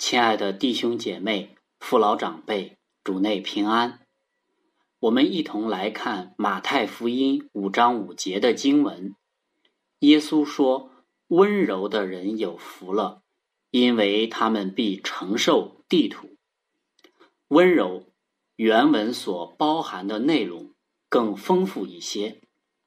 亲爱的弟兄姐妹、父老长辈，主内平安。我们一同来看马太福音5章5节的经文。耶稣说，温柔的人有福了，因为他们必承受地土。温柔原文所包含的内容更丰富一些。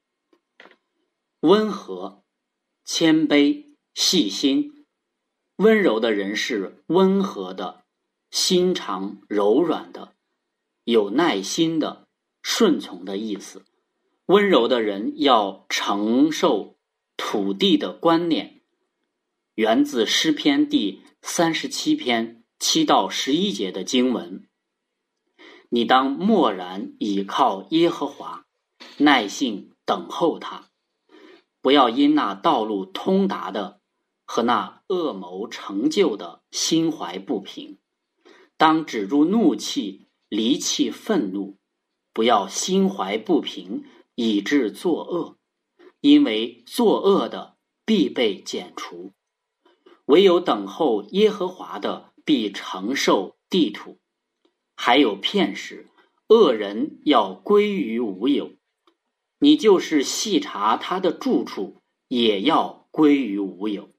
温和、谦卑、细心。温柔的人是温和的，心肠柔软的，有耐心的，顺从的意思。温柔的人要承受土地的观念，源自诗篇第37篇7到11节的经文。你当默然倚靠耶和华，耐性等候他，不要因那道路通达的和那恶谋成就的心怀不平，当止住怒气，离弃愤怒，不要心怀不平，以致作恶，因为作恶的必被剪除。唯有等候耶和华的，必承受地土。还有片时，恶人要归于无有，你就是细查他的住处，也要归于无有。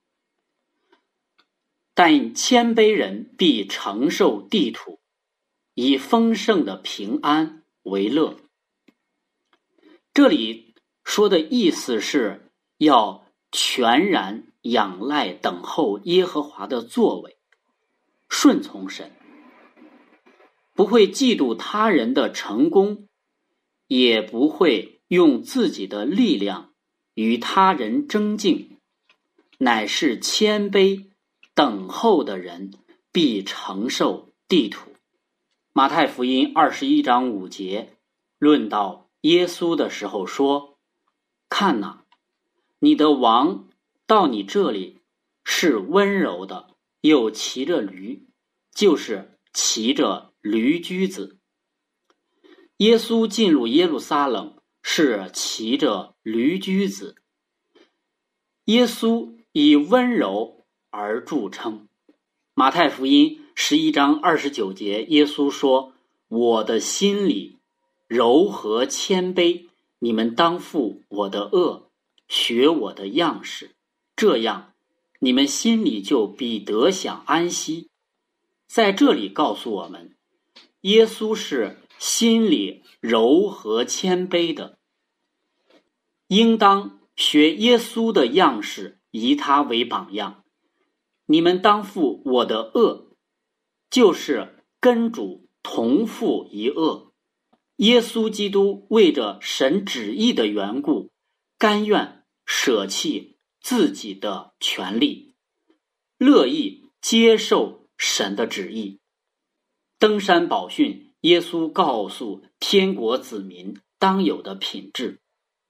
但谦卑人必承受地土，以丰盛的平安为乐。这里说的意思是要全然仰赖等候耶和华的作为，顺从神，不会嫉妒他人的成功，也不会用自己的力量与他人争竞，乃是谦卑等候的人必承受地土。马太福音21章5节论到耶稣的时候说，看哪，你的王到你这里是温柔的，又骑着驴，就是骑着驴驹子。耶稣进入耶路撒冷是骑着驴驹子。耶稣以温柔而著称。马太福音11章29节，耶稣说，我的心里柔和谦卑，你们当负我的恶，学我的样式，这样你们心里就必得享安息。在这里告诉我们，耶稣是心里柔和谦卑的，应当学耶稣的样式，以他为榜样。你们当负我的恶，就是跟主同负一恶。耶稣基督为着神旨意的缘故，甘愿舍弃自己的权利，乐意接受神的旨意。登山宝训，耶稣告诉天国子民当有的品质：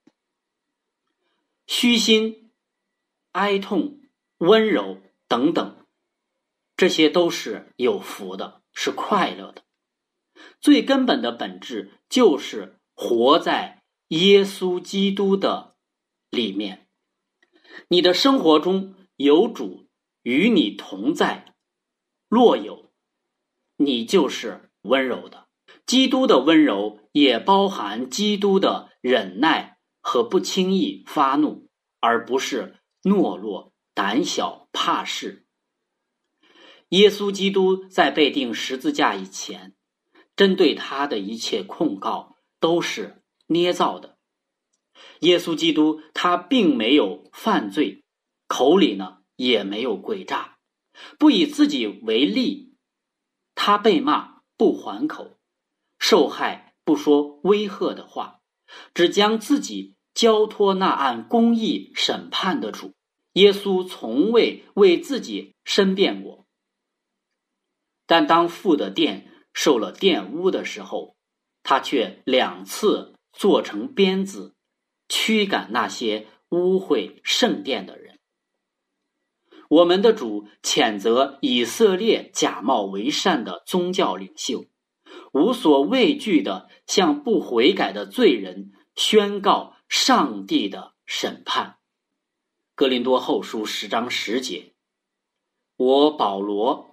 虚心、哀痛、温柔等等，这些都是有福的，是快乐的。最根本的本质就是活在耶稣基督的里面。你的生活中有主与你同在，若有，你就是温柔的。基督的温柔也包含基督的忍耐和不轻易发怒，而不是懦弱、胆小、怕事。耶稣基督在被钉十字架以前，针对他的一切控告都是捏造的。耶稣基督他并没有犯罪，口里呢也没有诡诈，不以自己为利。他被骂不还口，受害不说威吓的话，只将自己交托那按公义审判的主。耶稣从未为自己申辩过，但当父的殿受了玷污的时候，他却2次做成鞭子，驱赶那些污秽圣殿的人。我们的主谴责以色列假冒为善的宗教领袖，无所畏惧地向不悔改的罪人宣告上帝的审判。哥林多后书10章10节，我保罗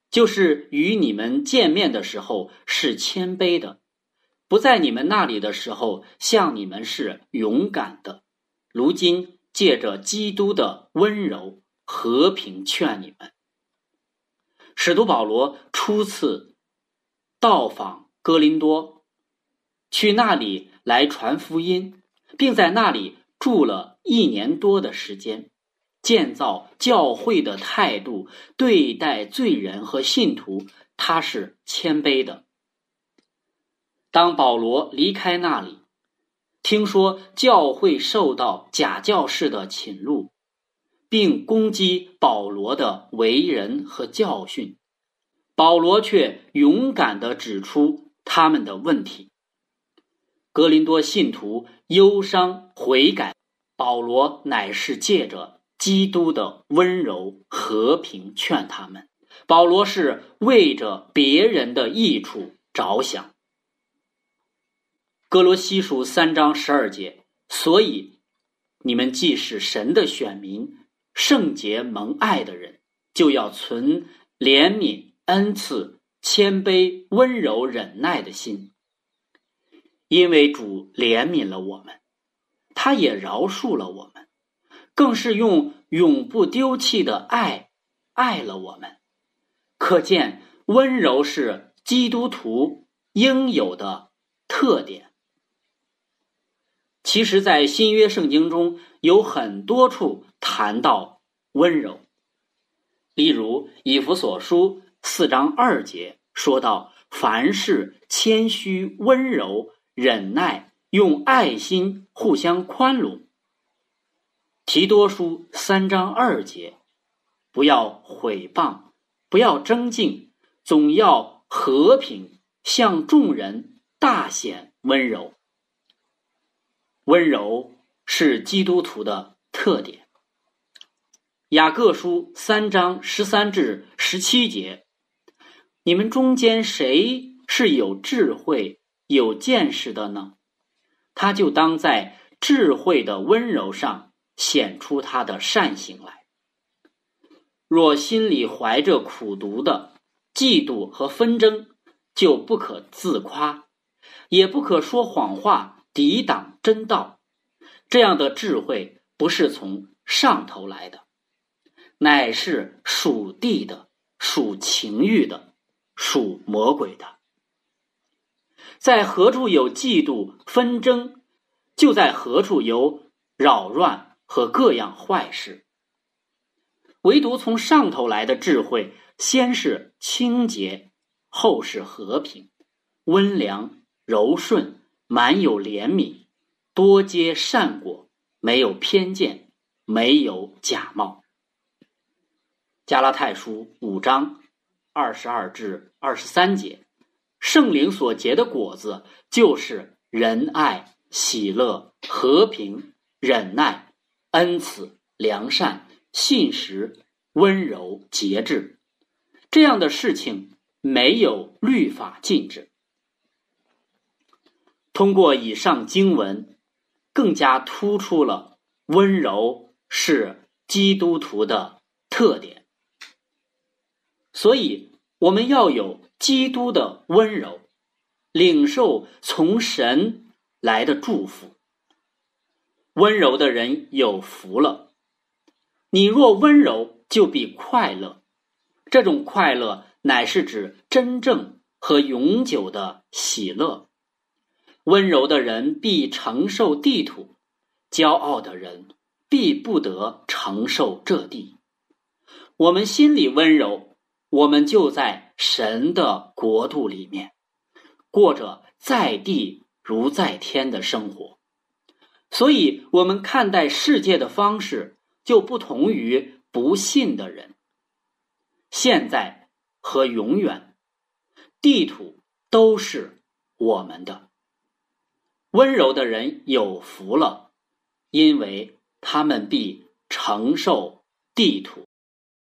就是与你们见面的时候是谦卑的，不在你们那里的时候向你们是勇敢的，如今借着基督的温柔和平劝你们。使徒保罗初次到访哥林多，去那里来传福音，并在那里住了1年多的时间。建造教会的态度，对待罪人和信徒，他是谦卑的。当保罗离开那里，听说教会受到假教士的侵入，并攻击保罗的为人和教训，保罗却勇敢地指出他们的问题。哥林多信徒忧伤悔改，保罗乃是借着基督的温柔和平劝他们，保罗是为着别人的益处着想。哥罗西书3章12节，所以你们既是神的选民，圣洁蒙爱的人，就要存怜悯、恩赐、谦卑、温柔、忍耐的心。因为主怜悯了我们，他也饶恕了我们，更是用永不丢弃的爱爱了我们。可见温柔是基督徒应有的特点。其实在新约圣经中有很多处谈到温柔，例如以弗所书4章2节说到，凡事谦虚温柔忍耐，用爱心互相宽容。提多书3章2节，不要毁谤，不要争竞，总要和平，向众人大显温柔。温柔是基督徒的特点。雅各书3章13至17节，你们中间谁是有智慧有见识的呢？他就当在智慧的温柔上显出他的善行来。若心里怀着苦毒的嫉妒和纷争，就不可自夸，也不可说谎话抵挡真道。这样的智慧不是从上头来的，乃是属地的，属情欲的，属魔鬼的。在何处有嫉妒纷争，就在何处有扰乱和各样坏事。唯独从上头来的智慧，先是清洁，后是和平，温良柔顺，满有怜悯，多结善果，没有偏见，没有假冒。加拉太书5章22至23节，圣灵所结的果子就是仁爱、喜乐、和平、忍耐、恩慈、良善、信实、温柔、节制。这样的事情没有律法禁止。通过以上经文，更加突出了温柔是基督徒的特点。所以我们要有基督的温柔，领受从神来的祝福。温柔的人有福了。你若温柔，就必快乐。这种快乐乃是指真正和永久的喜乐。温柔的人必承受地土，骄傲的人必不得承受这地。我们心里温柔，我们就在神的国度里面，过着在地如在天的生活。所以我们看待世界的方式就不同于不信的人。现在和永远，地土都是我们的。温柔的人有福了，因为他们必承受地土。